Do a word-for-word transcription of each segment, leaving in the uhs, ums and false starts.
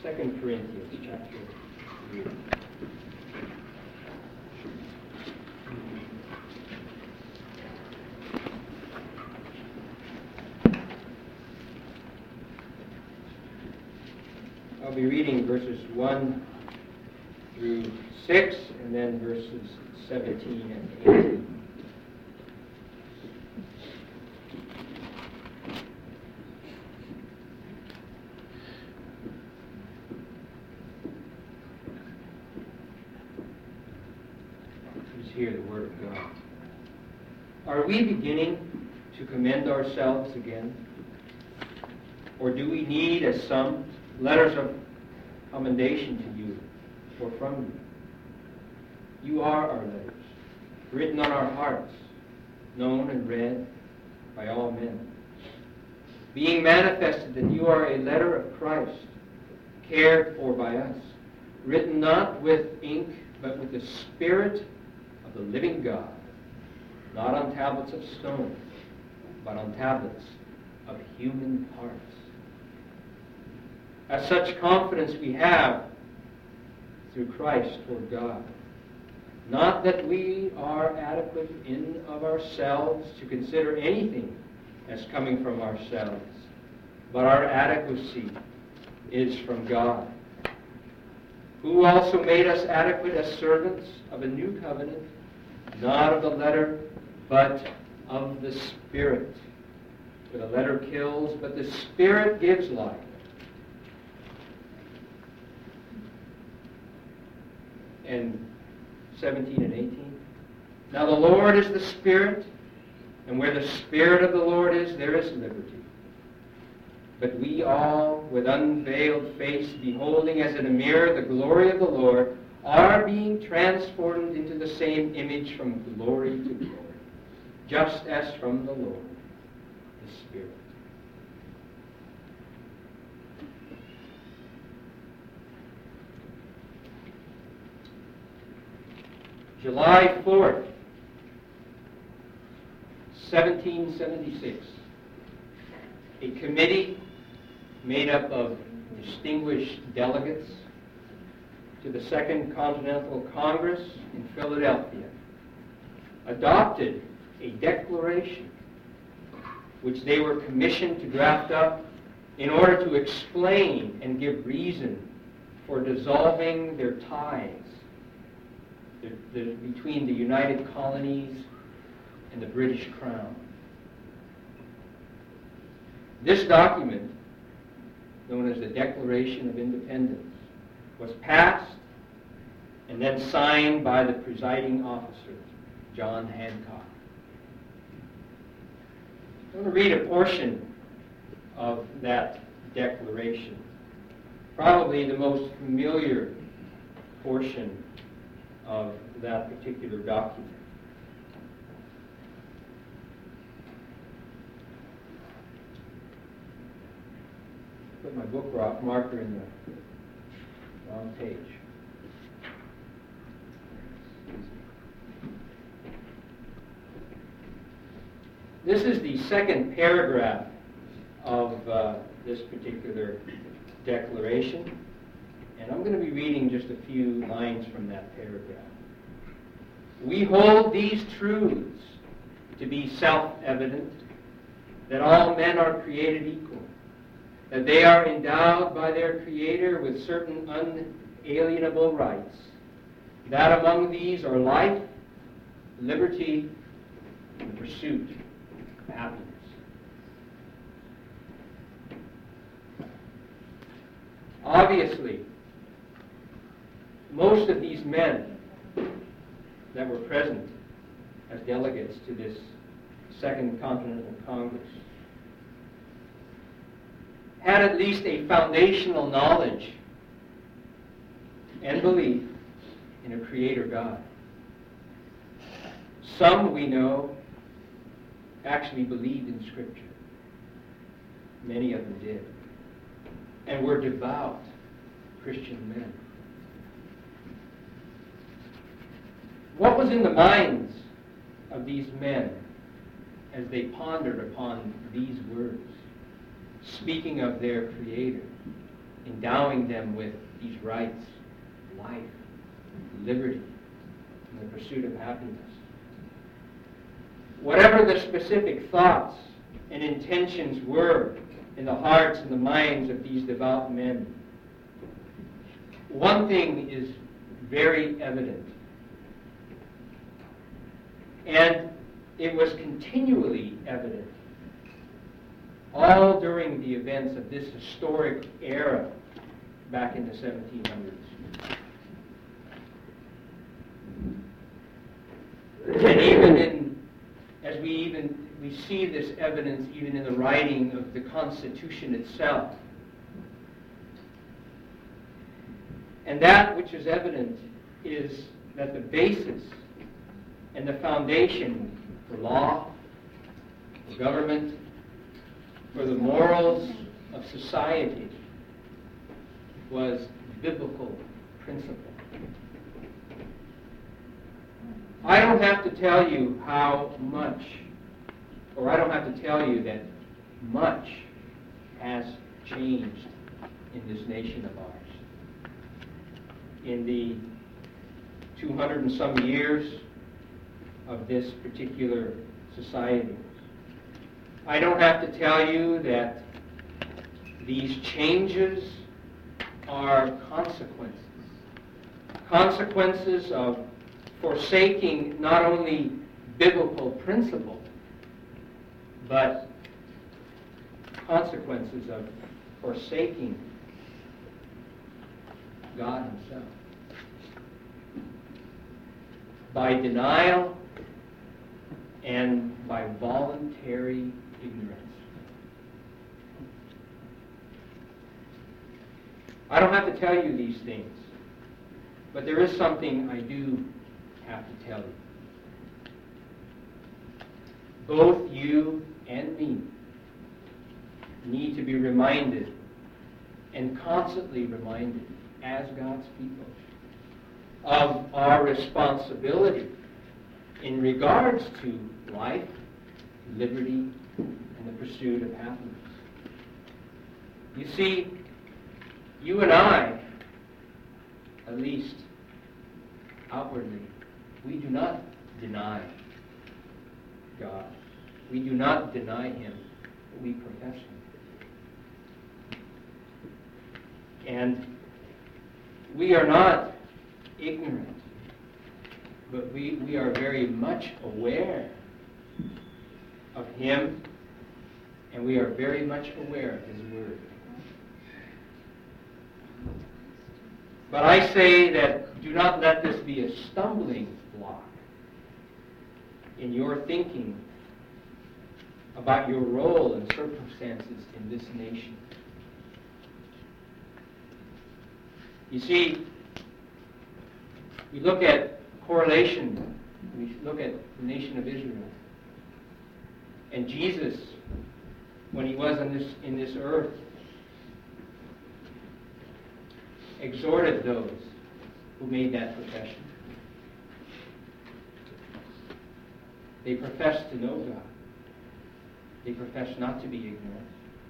Second Corinthians chapter three. I'll be reading verses one through six, and then verses seventeen and eighteen. Hear the word of God. Are we beginning to commend ourselves again? Or do we need, as some, letters of commendation to you or from you? You are our letters, written on our hearts, known and read by all men, being manifested that you are a letter of Christ, cared for by us, written not with ink, but with the Spirit the living God, not on tablets of stone, but on tablets of human hearts. As such confidence we have through Christ toward God. Not that we are adequate in of ourselves to consider anything as coming from ourselves, but our adequacy is from God, who also made us adequate as servants of a new covenant, not of the letter, but of the Spirit. For the letter kills, but the Spirit gives life. And seventeen and eighteen. Now the Lord is the Spirit, and where the Spirit of the Lord is, there is liberty. But we all, with unveiled face, beholding as in a mirror the glory of the Lord, are being transformed into the same image from glory to glory, just as from the Lord, the Spirit. July fourth, seventeen seventy-six. A committee made up of distinguished delegates to the Second Continental Congress in Philadelphia adopted a declaration which they were commissioned to draft up in order to explain and give reason for dissolving their ties the, the, between the United Colonies and the British Crown. This document, known as the Declaration of Independence, was passed and then signed by the presiding officer, John Hancock. I'm going to read a portion of that declaration, probably the most familiar portion of that particular document. Put my book marker in the wrong page. This is the second paragraph of uh, this particular declaration, and I'm going to be reading just a few lines from that paragraph. We hold these truths to be self-evident, that all men are created equal, that they are endowed by their Creator with certain unalienable rights, that among these are life, liberty, and the pursuit of happiness. Obviously, most of these men that were present as delegates to this Second Continental Congress had at least a foundational knowledge and belief in a Creator God. Some, we know, actually believed in Scripture. Many of them did. And were devout Christian men. What was in the minds of these men as they pondered upon these words, speaking of their Creator? endowing them with these rights, life, liberty, and the pursuit of happiness. Whatever the specific thoughts and intentions were in the hearts and the minds of these devout men, one thing is very evident. And it was continually evident all during the events of this historic era back in the seventeen hundreds. And even in, as we even, we see this evidence even in the writing of the Constitution itself. And that which is evident is that the basis and the foundation for law, for government, for the morals of society was biblical principle. I don't have to tell you how much, or I don't have to tell you that much has changed in this nation of ours. In the two hundred and some years of this particular society. I don't have to tell you that these changes are consequences. Consequences of forsaking not only biblical principle, but consequences of forsaking God Himself. By denial and by voluntary ignorance. I don't have to tell you these things, but there is something I do have to tell you. Both you and me need to be reminded, and constantly reminded, as God's people, of our responsibility in regards to life, liberty, and the pursuit of happiness. You see, you and I, at least outwardly, we do not deny God. We do not deny Him, but we profess Him. And we are not ignorant, but we, we are very much aware of Him, and we are very much aware of His Word. But I say that do not let this be a stumbling block in your thinking about your role and circumstances in this nation. You see, we look at correlation, we look at the nation of Israel. And Jesus, when He was on this, in this earth, exhorted those who made that profession. They professed to know God. They professed not to be ignorant.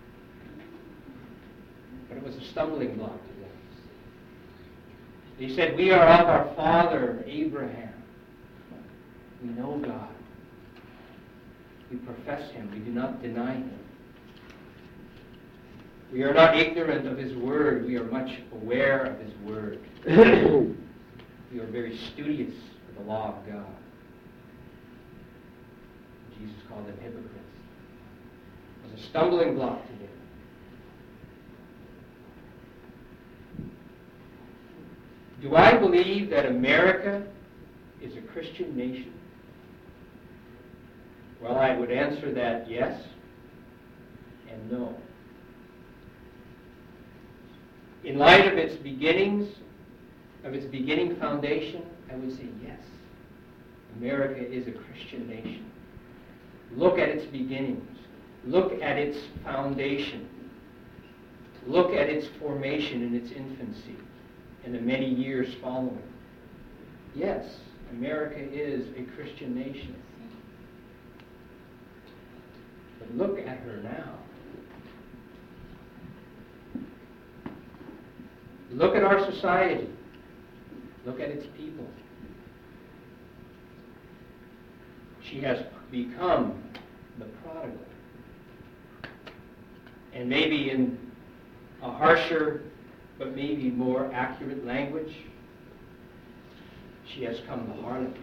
But it was a stumbling block to them. They said, "We are of our father Abraham. We know God. We profess Him. We do not deny Him. We are not ignorant of His Word. We are much aware of His Word. We are very studious of the law of God." Jesus called them hypocrites. It was a stumbling block to them. Do I believe that America is a Christian nation? Well, I would answer that yes and no. In light of its beginnings, of its beginning foundation, I would say yes. America is a Christian nation. Look at its beginnings. Look at its foundation. Look at its formation in its infancy and the many years following. Yes, America is a Christian nation. But look at her now. Look at our society. Look at its people. She has become the prodigal. And maybe in a harsher, but maybe more accurate language, she has come the harlot.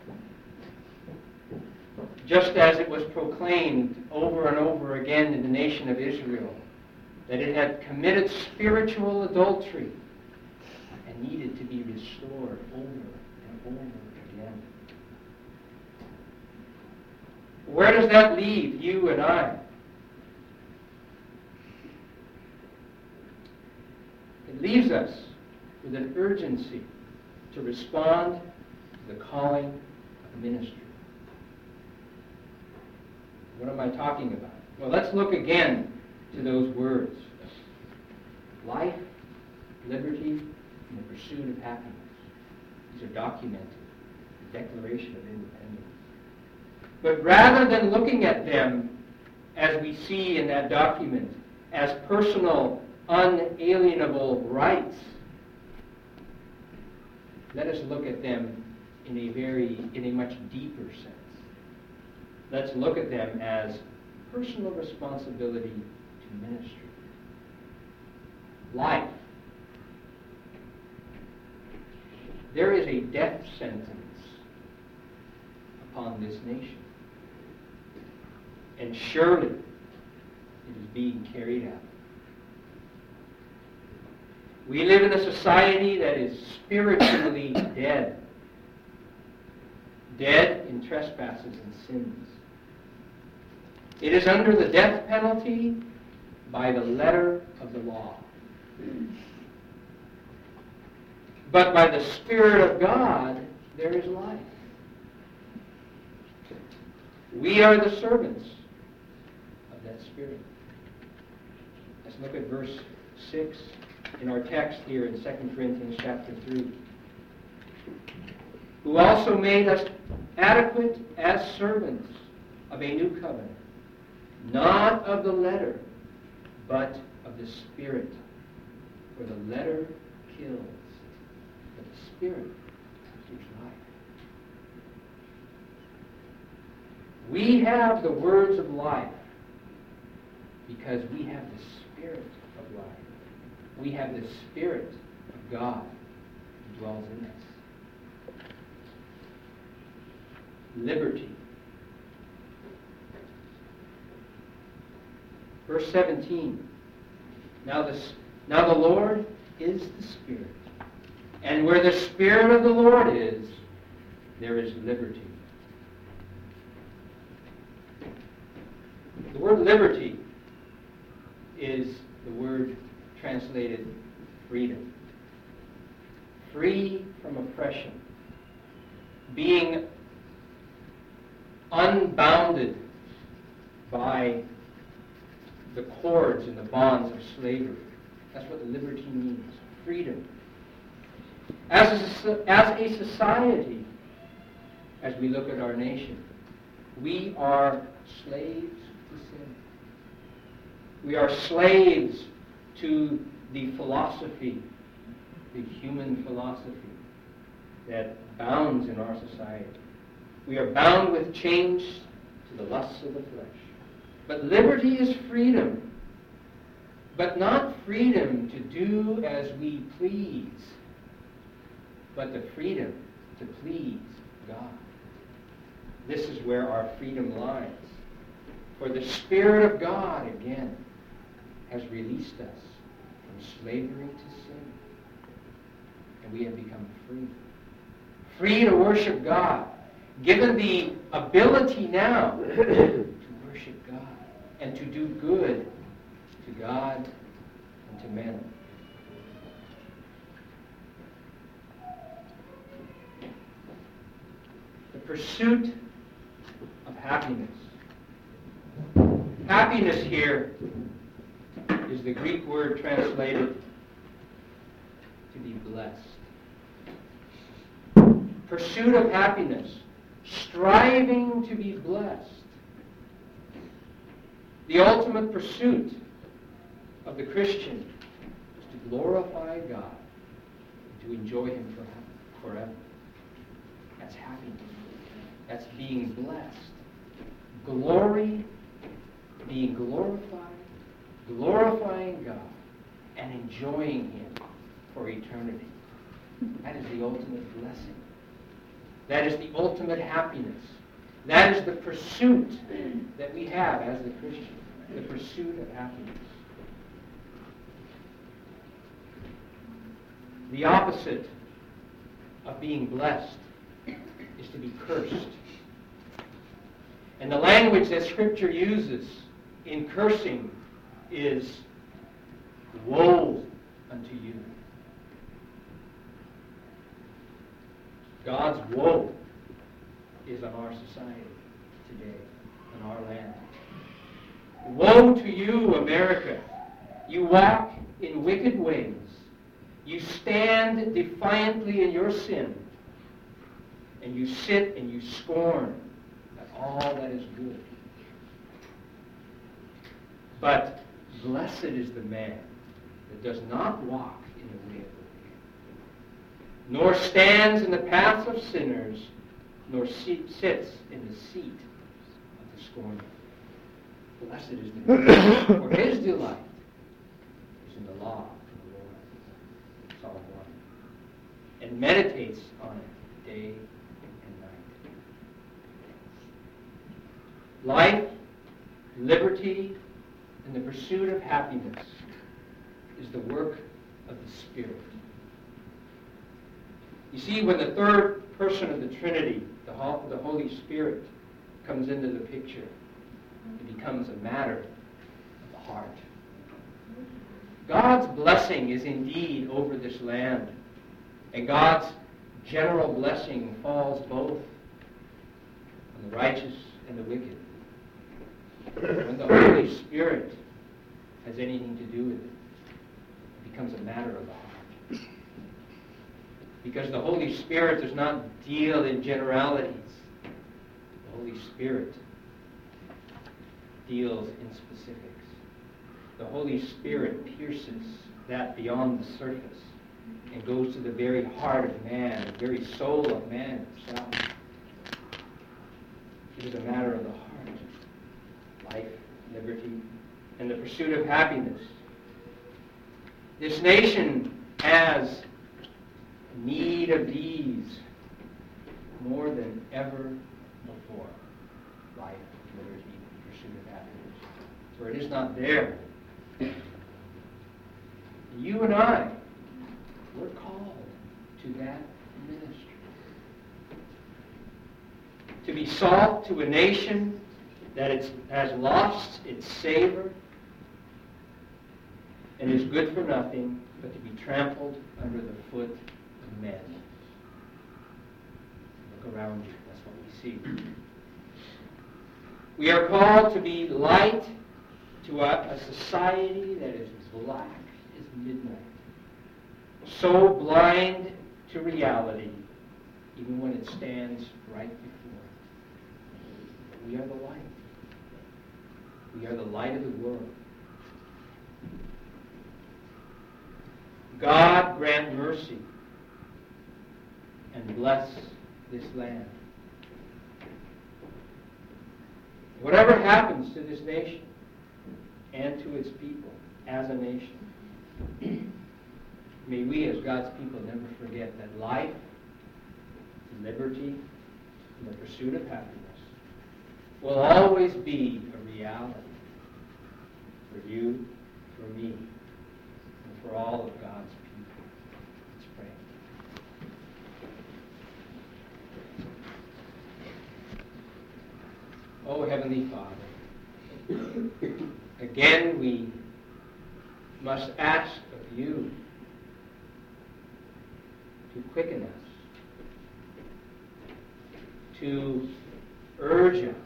Just as it was proclaimed over and over again in the nation of Israel that it had committed spiritual adultery and needed to be restored over and over again. Where does that leave you and I? It leaves us with an urgency to respond to the calling of ministry. What am I talking about? Well, let's look again to those words. Life, liberty, and the pursuit of happiness. These are documented. The Declaration of Independence. But rather than looking at them, as we see in that document, as personal, unalienable rights, let us look at them in a very, in a much deeper sense. Let's look at them as personal responsibility to ministry. Life. There is a death sentence upon this nation. And surely it is being carried out. We live in a society that is spiritually dead. Dead in trespasses and sins. It is under the death penalty by the letter of the law. But by the Spirit of God, there is life. We are the servants of that Spirit. Let's look at verse six in our text here in Second Corinthians chapter three. Who also made us adequate as servants of a new covenant, not of the letter, but of the Spirit. For the letter kills, but the Spirit gives life. We have the words of life because we have the Spirit of life. We have the Spirit of God who dwells in us. Liberty. Verse seventeen. Now the, now the Lord is the Spirit. And where the Spirit of the Lord is, there is liberty. The word liberty is the word translated freedom. Free from oppression. Being unbounded by the cords and the bonds of slavery. That's what liberty means. Freedom. As a, as a society, as we look at our nation, we are slaves to sin. We are slaves to the philosophy, the human philosophy that bounds in our society. We are bound with chains to the lusts of the flesh. But liberty is freedom, but not freedom to do as we please, but the freedom to please God. This is where our freedom lies. For the Spirit of God, again, has released us from slavery to sin. And we have become free. Free to worship God. Given the ability now to worship God and to do good to God and to men. The pursuit of happiness. Happiness here is the Greek word translated to be blessed. Pursuit of happiness. Striving to be blessed. The ultimate pursuit of the Christian is to glorify God, to enjoy Him forever. That's happiness. That's being blessed. Glory, being glorified, glorifying God, and enjoying Him for eternity. That is the ultimate blessing. That is the ultimate happiness. That is the pursuit that we have as the Christian, the pursuit of happiness. The opposite of being blessed is to be cursed. And the language that Scripture uses in cursing is, woe unto you. God's woe is on our society today, on our land. Woe to you, America! You walk in wicked ways. You stand defiantly in your sin. And you sit and you scorn at all that is good. But blessed is the man that does not walk in the way of the wicked, nor stands in the paths of sinners, nor sit, sits in the seat of the scornful. Blessed is the man, for his delight is in the law of the Lord. Psalm one. And meditates on it day and night. Life, liberty, and the pursuit of happiness is the work of the Spirit. You see, when the third person of the Trinity, the Holy Spirit, comes into the picture, it becomes a matter of the heart. God's blessing is indeed over this land, and God's general blessing falls both on the righteous and the wicked. When the Holy Spirit has anything to do with it, it becomes a matter of the heart. Because the Holy Spirit does not deal in generalities. The Holy Spirit deals in specifics. The Holy Spirit pierces that beyond the surface and goes to the very heart of man, the very soul of man himself. It is a matter of the heart. Life, liberty, and the pursuit of happiness. This nation has need of these more than ever before. Life, liberty, pursuit of happiness. For it is not there. You and I, we're called to that ministry. To be salt to a nation that it's, has lost its savor and is good for nothing but to be trampled under the foot of men. Look around you. That's what we see. We are called to be light to a, a society that is black as midnight. So blind to reality, even when it stands right before it. We are the light. We are the light of the world. God grant mercy and bless this land. Whatever happens to this nation and to its people as a nation, may we as God's people never forget that life, liberty, and the pursuit of happiness will always be a reality for you, for me, and for all of God's people. Let's pray. Oh, Heavenly Father, again we must ask of you to quicken us, to urge us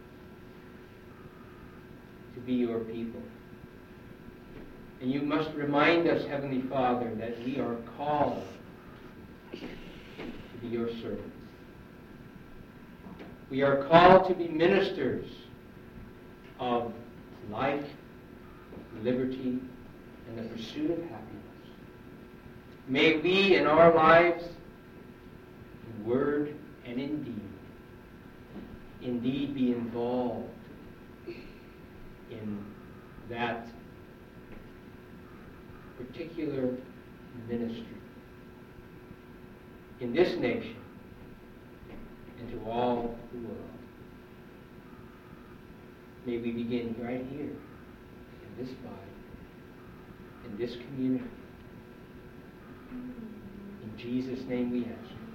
to be your people. And you must remind us, Heavenly Father, that we are called to be your servants. We are called to be ministers of life, liberty, and the pursuit of happiness. May we in our lives, in word and in deed, indeed be involved in that particular ministry in this nation and to all the world. May we begin right here in this body, in this community. In Jesus' name we ask.